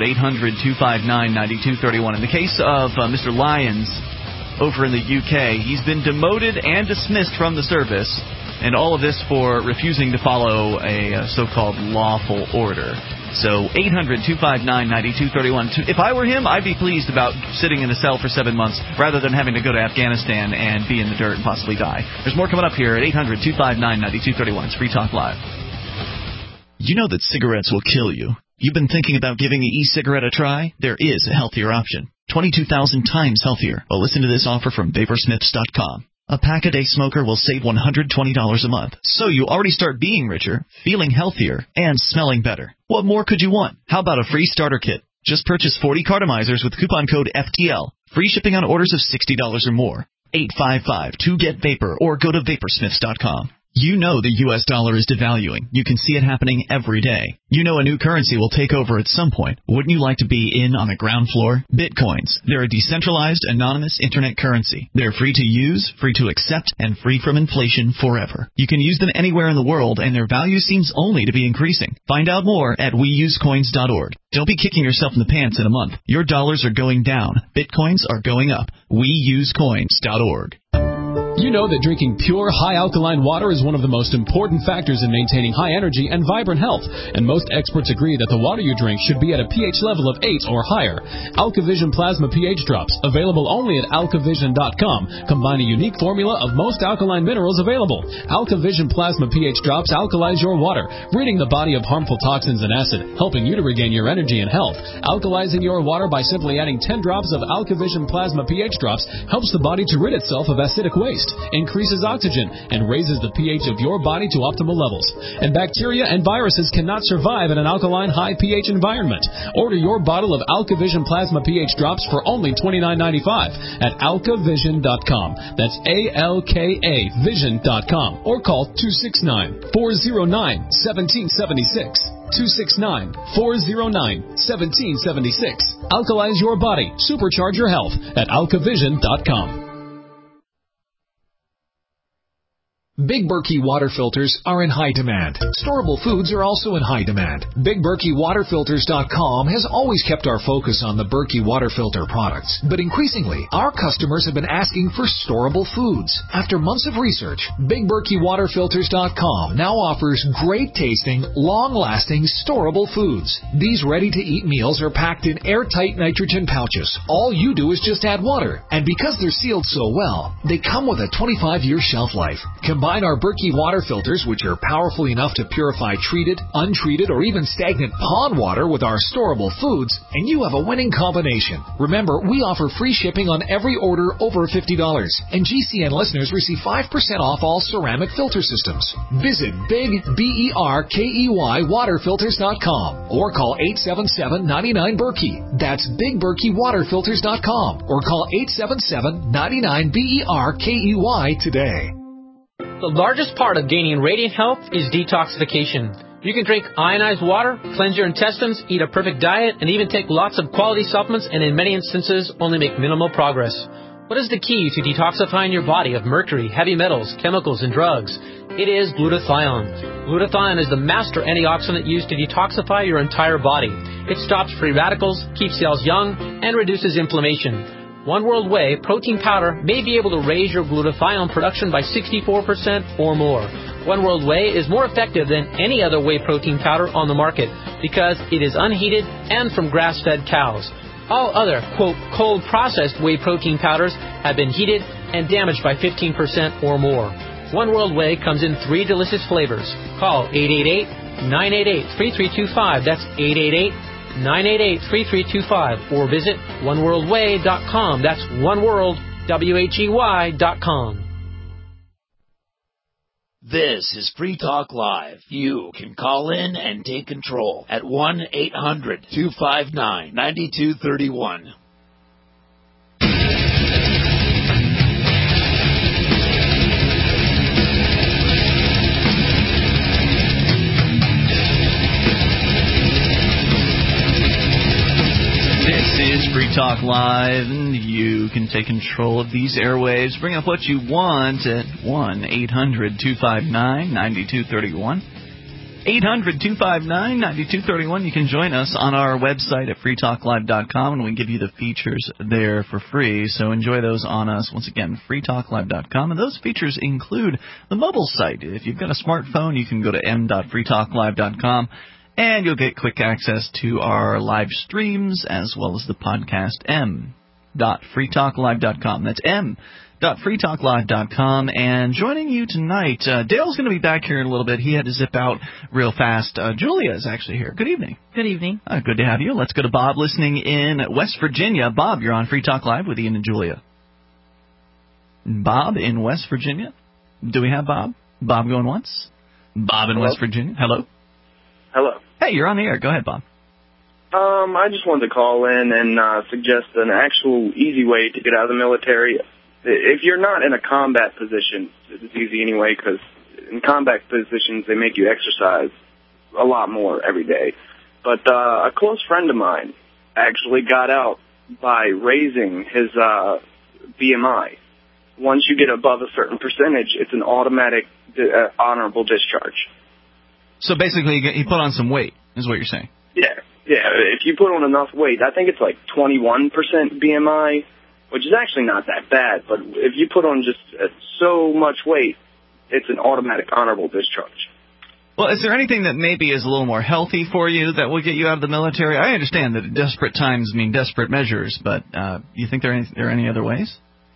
800-259-9231. In the case of Mr. Lyons over in the UK, he's been demoted and dismissed from the service. And all of this for refusing to follow a so-called lawful order. So 800-259-9231. If I were him, I'd be pleased about sitting in a cell for 7 months rather than having to go to Afghanistan and be in the dirt and possibly die. There's more coming up here at 800-259-9231. It's Free Talk Live. You know that cigarettes will kill you. You've been thinking about giving an e-cigarette a try? There is a healthier option. 22,000 times healthier. Well, listen to this offer from VaporSmiths.com. A pack-a-day smoker will save $120 a month. So you already start being richer, feeling healthier, and smelling better. What more could you want? How about a free starter kit? Just purchase 40 cartomizers with coupon code FTL. Free shipping on orders of $60 or more. 855-2-GET-VAPOR or go to VaporSmiths.com. You know the U.S. dollar is devaluing. You can see it happening every day. You know a new currency will take over at some point. Wouldn't you like to be in on the ground floor? Bitcoins. They're a decentralized, anonymous internet currency. They're free to use, free to accept, and free from inflation forever. You can use them anywhere in the world, and their value seems only to be increasing. Find out more at weusecoins.org. Don't be kicking yourself in the pants in a month. Your dollars are going down. Bitcoins are going up. weusecoins.org. You know that drinking pure, high-alkaline water is one of the most important factors in maintaining high energy and vibrant health, and most experts agree that the water you drink should be at a pH level of 8 or higher. AlkaVision Plasma pH Drops, available only at alkavision.com, combine a unique formula of most alkaline minerals available. AlkaVision Plasma pH Drops alkalize your water, ridding the body of harmful toxins and acid, helping you to regain your energy and health. Alkalizing your water by simply adding 10 drops of AlkaVision Plasma pH Drops helps the body to rid itself of acidic waste, increases oxygen, and raises the pH of your body to optimal levels. And bacteria and viruses cannot survive in an alkaline high pH environment. Order your bottle of AlkaVision Plasma pH Drops for only $29.95 at alkavision.com. That's ALKA Vision.com. Or call 269-409-1776. 269-409-1776. Alkalize your body. Supercharge your health at alkavision.com. Big Berkey water filters are in high demand. Storable foods are also in high demand. BigBerkeyWaterFilters.com has always kept our focus on the Berkey water filter products, but increasingly, our customers have been asking for storable foods. After months of research, BigBerkeyWaterFilters.com now offers great-tasting, long-lasting, storable foods. These ready-to-eat meals are packed in airtight nitrogen pouches. All you do is just add water, and because they're sealed so well, they come with a 25-year shelf life. Combine our Berkey water filters, which are powerful enough to purify treated, untreated, or even stagnant pond water with our storable foods, and you have a winning combination. Remember, we offer free shipping on every order over $50, and GCN listeners receive 5% off all ceramic filter systems. Visit BigBerkeyWaterFilters.com or call 877-99-BERKEY. That's BigBerkeyWaterFilters.com or call 877-99-BERKEY today. The largest part of gaining radiant health is detoxification. You can drink ionized water, cleanse your intestines, eat a perfect diet, and even take lots of quality supplements and in many instances only make minimal progress. What is the key to detoxifying your body of mercury, heavy metals, chemicals, and drugs? It is glutathione. Glutathione is the master antioxidant used to detoxify your entire body. It stops free radicals, keeps cells young, and reduces inflammation. One World Whey protein powder may be able to raise your glutathione production by 64% or more. One World Whey is more effective than any other whey protein powder on the market because it is unheated and from grass-fed cows. All other, quote, cold processed whey protein powders have been heated and damaged by 15% or more. One World Whey comes in 3 delicious flavors. Call 888-988-3325. That's 888-988-3325 or visit oneworldwhey.com. That's oneworldwhey.com. This is Free Talk Live. You can call in and take control at 1-800-259-9231. This is Free Talk Live, and you can take control of these airwaves. Bring up what you want at 1-800-259-9231. 800-259-9231. You can join us on our website at freetalklive.com, and we give you the features there for free. So enjoy those on us. Once again, freetalklive.com. And those features include the mobile site. If you've got a smartphone, you can go to m.freetalklive.com. And you'll get quick access to our live streams as well as the podcast, m.freetalklive.com. That's m.freetalklive.com. And joining you tonight, Dale's going to be back here in a little bit. He had to zip out real fast. Julia is actually here. Good evening. Good evening. Good to have you. Let's go to Bob listening in West Virginia. Bob, you're on Free Talk Live with Ian and Julia. Bob in West Virginia. Do we have Bob? Bob going once? Bob in West Virginia. Hello? Hello. Hey, you're on the air. Go ahead, Bob. I just wanted to call in and suggest an actual easy way to get out of the military. If you're not in a combat position, it's easy anyway, because in combat positions, they make you exercise a lot more every day. But a close friend of mine actually got out by raising his BMI. Once you get above a certain percentage, it's an automatic honorable discharge. So basically, he put on some weight, is what you're saying. Yeah. If you put on enough weight, I think it's like 21% BMI, which is actually not that bad. But if you put on just so much weight, it's an automatic honorable discharge. Well, is there anything that maybe is a little more healthy for you that will get you out of the military? I understand that desperate times mean desperate measures, but you think there are any other ways?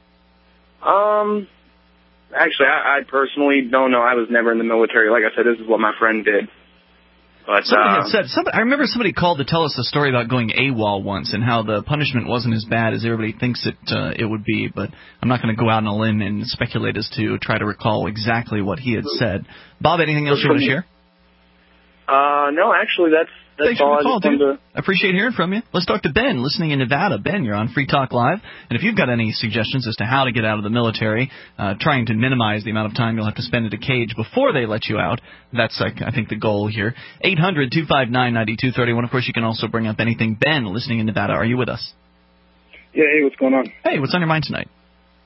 Actually, I personally don't know. I was never in the military. Like I said, this is what my friend did. But somebody had said, I remember somebody called to tell us a story about going AWOL once and how the punishment wasn't as bad as everybody thinks it would be. But I'm not going to go out on a limb and speculate as to try to recall exactly what he had said. Bob, anything else you want to share? No, actually, that's Thanks all for the call, dude. I appreciate hearing from you. Let's talk to Ben, listening in Nevada. Ben, you're on Free Talk Live. And if you've got any suggestions as to how to get out of the military, trying to minimize the amount of time you'll have to spend in a cage before they let you out, that's, I think, the goal here. 800-259-9231. Of course, you can also bring up anything. Ben, listening in Nevada, are you with us? Yeah, hey, what's going on? Hey, what's on your mind tonight?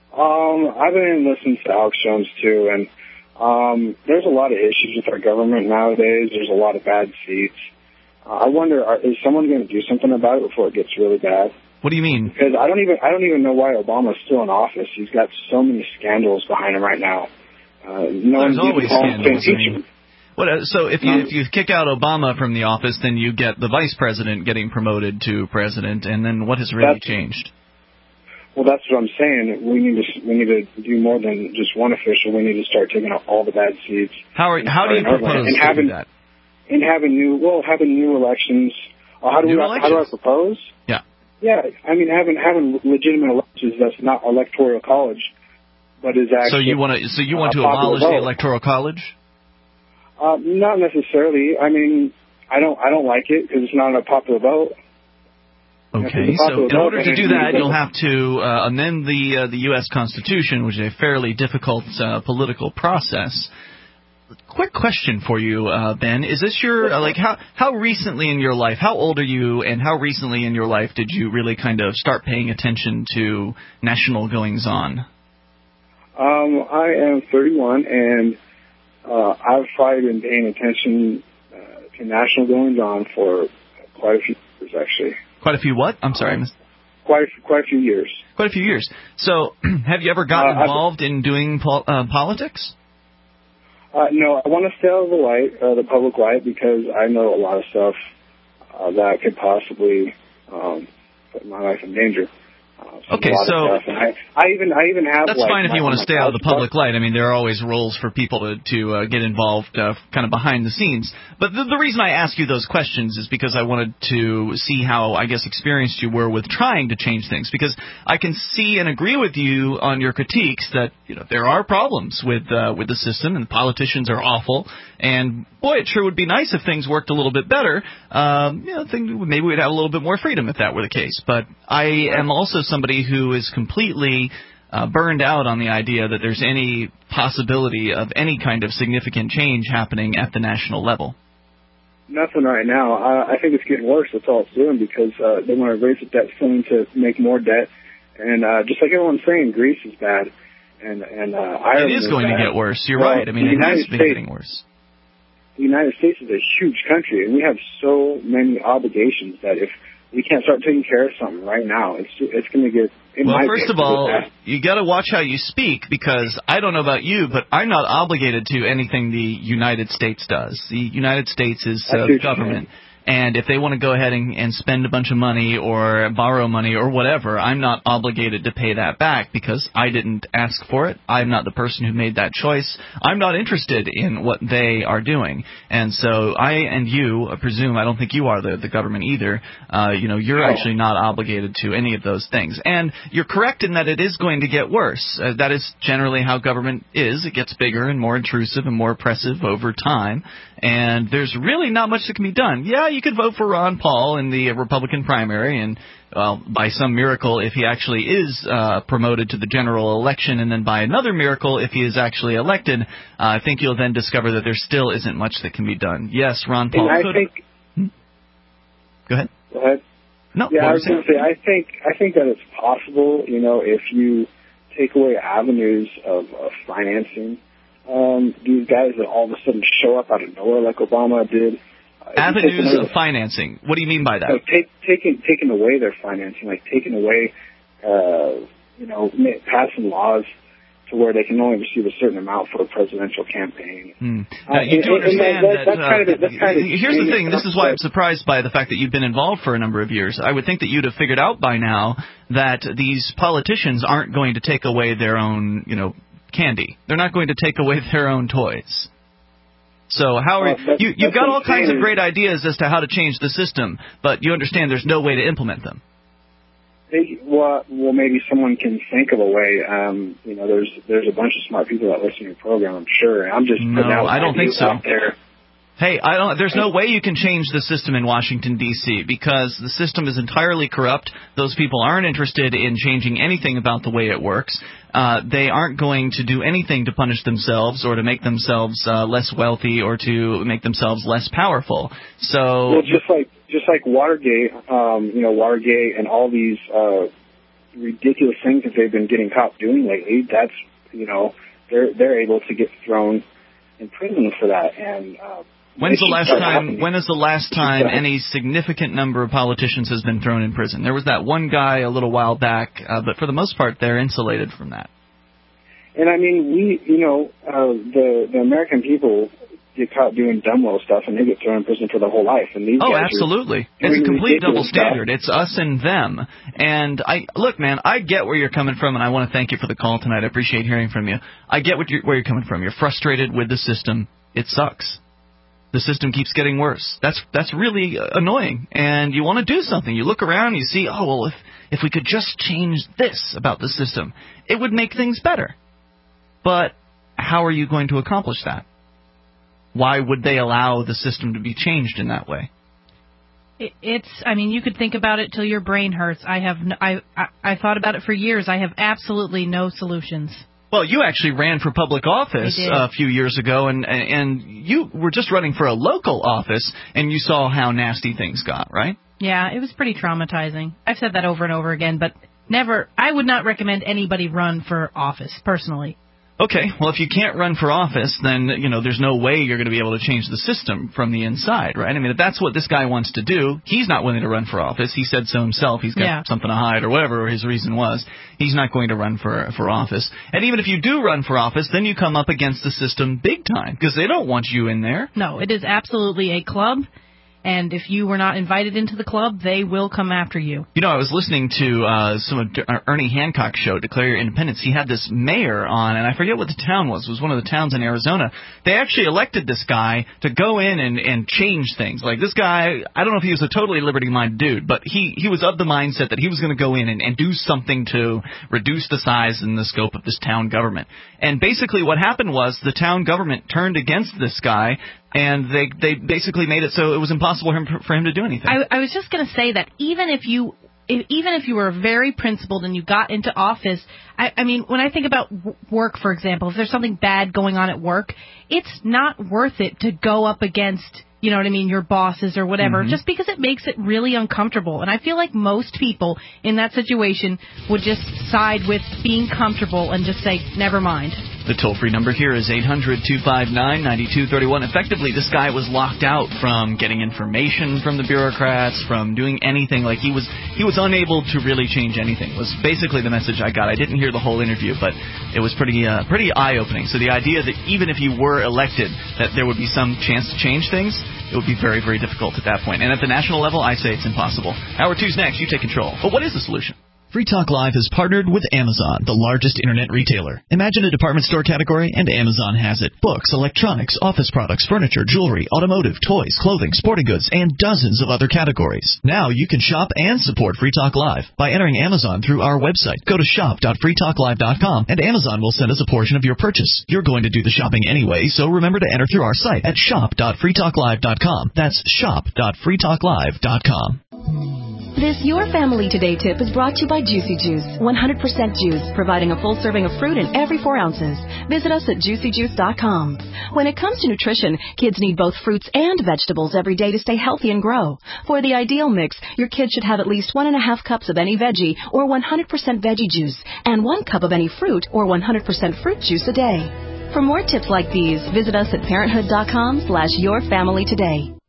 I've been listening to Alex Jones, too, and there's a lot of issues with our government nowadays. There's a lot of bad seats. I wonder, is someone going to do something about it before it gets really bad? What do you mean? Because I don't even know why Obama's still in office. He's got so many scandals behind him right now. There's always scandals. So if you kick out Obama from the office, then you get the vice president getting promoted to president, and then what has really changed? Well, that's what I'm saying. We need to do more than just one official. We need to start taking out all the bad seats. How do you propose to do that? And having new elections. How do I propose? Yeah. Yeah, I mean having legitimate elections that's not electoral college, but is actually. So you want to abolish the electoral college? Not necessarily. I mean, I don't like it because it's not a popular vote. Okay, so in order to do that, you'll have to amend the U.S. Constitution, which is a fairly difficult political process. Quick question for you, Ben. Is this your, how recently in your life, how old are you, and how recently in your life did you really kind of start paying attention to national goings-on? I am 31, and I've probably been paying attention to national goings-on for quite a few years, actually. Quite a few what? I'm sorry. Quite a few years. Quite a few years. So, have you ever gotten involved in doing politics? No, I want to stay out of the public light, because I know a lot of stuff that could possibly put my life in danger. Okay, so I even have. That's fine if you want to stay out of the public light. I mean, there are always rules for people to get involved, kind of behind the scenes. But the reason I ask you those questions is because I wanted to see how, I guess, experienced you were with trying to change things. Because I can see and agree with you on your critiques that there are problems with the system, and politicians are awful. And boy, it sure would be nice if things worked a little bit better. Maybe we'd have a little bit more freedom if that were the case. But I am also somebody who is completely burned out on the idea that there's any possibility of any kind of significant change happening at the national level. Nothing right now. I think it's getting worse. That's all it's doing, because they want to raise the debt ceiling to make more debt. And just like everyone's saying, Greece is bad. And Ireland it is going bad. to get worse. You're right. I mean, it has been getting worse. The United States is a huge country, and we have so many obligations that if we can't start taking care of something right now, it's going to get. Well, first of all, you got to watch how you speak, because I don't know about you, but I'm not obligated to anything the United States does. The United States is the government. And if they want to go ahead and spend a bunch of money or borrow money or whatever, I'm not obligated to pay that back, because I didn't ask for it. I'm not the person who made that choice. I'm not interested in what they are doing. And so I and you, I presume, I don't think you are the government either, you're actually not obligated to any of those things. And you're correct in that it is going to get worse. That is generally how government is. It gets bigger and more intrusive and more oppressive over time. And there's really not much that can be done. Yeah, you could vote for Ron Paul in the Republican primary, and by some miracle, if he actually is promoted to the general election, and then by another miracle, if he is actually elected, I think you'll then discover that there still isn't much that can be done. Yes, Ron Paul could. Go ahead. Go ahead. No. Yeah, I was going to say, I think that it's possible, if you take away avenues of financing. These guys that all of a sudden show up out of nowhere like Obama did. Avenues of financing. What do you mean by that? Taking away their financing, like taking away, passing laws to where they can only receive a certain amount for a presidential campaign. Now, you do understand here's the thing. This is why I'm surprised by the fact that you've been involved for a number of years. I would think that you'd have figured out by now that these politicians aren't going to take away their own, candy. They're not going to take away their own toys. So how are you've got all kinds of great ideas as to how to change the system, but you understand there's no way to implement them. Well, maybe someone can think of a way. There's a bunch of smart people that listen to your program, I'm sure. I'm just putting out I don't think so. Out there. Hey, there's no way you can change the system in Washington, D.C., because the system is entirely corrupt. Those people aren't interested in changing anything about the way it works. They aren't going to do anything to punish themselves or to make themselves less wealthy or to make themselves less powerful. So, just like Watergate, Watergate and all these ridiculous things that they've been getting caught doing lately, that's, they're able to get thrown in prison for that. And when is the last time any significant number of politicians has been thrown in prison? There was that one guy a little while back, but for the most part, they're insulated from that. And I mean, the American people get caught doing dumb little stuff, and they get thrown in prison for their whole life. And these guys absolutely. It's a complete double standard. It's us and them. And look, man, I get where you're coming from, and I want to thank you for the call tonight. I appreciate hearing from you. I get where you're coming from. You're frustrated with the system. It sucks. The system keeps getting worse. That's really annoying, and you want to do something. You look around, you see, if we could just change this about the system, it would make things better. But how are you going to accomplish that? Why would they allow the system to be changed in that way? You could think about it till your brain hurts. I thought about it for years. I have absolutely no solutions. Well, you actually ran for public office a few years ago, and you were just running for a local office, and you saw how nasty things got, right? Yeah, it was pretty traumatizing. I've said that over and over again, but I would not recommend anybody run for office, personally. Okay, well, if you can't run for office, then, there's no way you're going to be able to change the system from the inside, right? I mean, if that's what this guy wants to do, he's not willing to run for office. He said so himself. He's got something to hide or whatever his reason was. He's not going to run for office. And even if you do run for office, then you come up against the system big time because they don't want you in there. No, it is absolutely a club. And if you were not invited into the club, they will come after you. I was listening to some of Ernie Hancock's show, Declare Your Independence. He had this mayor on, and I forget what the town was. It was one of the towns in Arizona. They actually elected this guy to go in and change things. Like this guy, I don't know if he was a totally liberty-minded dude, but he was of the mindset that he was going to go in and do something to reduce the size and the scope of this town government. And basically what happened was the town government turned against this guy, and they basically made it so it was impossible for him to do anything. I was just going to say that even if you were very principled and you got into office, I mean, when I think about work, for example, if there's something bad going on at work, it's not worth it to go up against, your bosses or whatever, just because it makes it really uncomfortable. And I feel like most people in that situation would just side with being comfortable and just say, never mind. The toll-free number here is 800-259-9231. Effectively, this guy was locked out from getting information from the bureaucrats, from doing anything. Like he was unable to really change anything. Was basically the message I got. I didn't hear the whole interview, but it was pretty eye-opening. So the idea that even if you were elected, that there would be some chance to change things, it would be very, very difficult at that point. And at the national level, I say it's impossible. Hour 2's next. You take control. But what is the solution? Free Talk Live has partnered with Amazon, the largest internet retailer. Imagine a department store category, and Amazon has it. Books, electronics, office products, furniture, jewelry, automotive, toys, clothing, sporting goods, and dozens of other categories. Now you can shop and support Free Talk Live by entering Amazon through our website. Go to shop.freetalklive.com, and Amazon will send us a portion of your purchase. You're going to do the shopping anyway, so remember to enter through our site at shop.freetalklive.com. That's shop.freetalklive.com. This Your Family Today tip is brought to you by Juicy Juice, 100% juice, providing a full serving of fruit in every 4 ounces. Visit us at juicyjuice.com. When it comes to nutrition, kids need both fruits and vegetables every day to stay healthy and grow. For the ideal mix, your kids should have at least 1.5 cups of any veggie or 100% veggie juice, and 1 cup of any fruit or 100% fruit juice a day. For more tips like these, visit us at parenthood.com/yourfamilytoday.